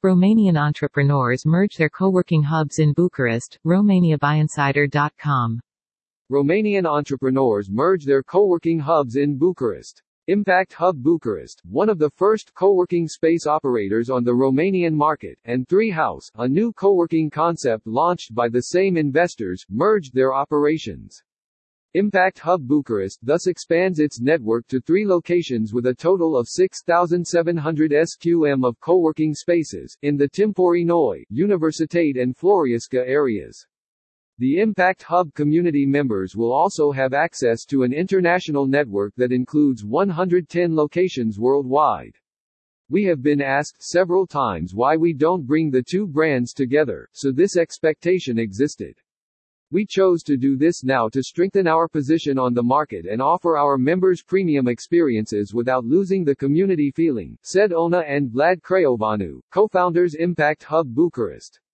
Romanian entrepreneurs merge their co-working hubs in Bucharest, RomaniaBuyInsider.com. Romanian entrepreneurs merge their co-working hubs in Bucharest. Impact Hub Bucharest, one of the first co-working space operators on the Romanian market, and 3House, a new co-working concept launched by the same investors, merged their operations. Impact Hub Bucharest thus expands its network to 3 locations with a total of 6,700 SQM of co-working spaces, in the Timpuri Noi, Universitate and Floreasca areas. The Impact Hub community members will also have access to an international network that includes 110 locations worldwide. We have been asked several times why we don't bring the 2 brands together, so this expectation existed. We chose to do this now to strengthen our position on the market and offer our members premium experiences without losing the community feeling, said Ona and Vlad Craiovanu, co-founders Impact Hub Bucharest.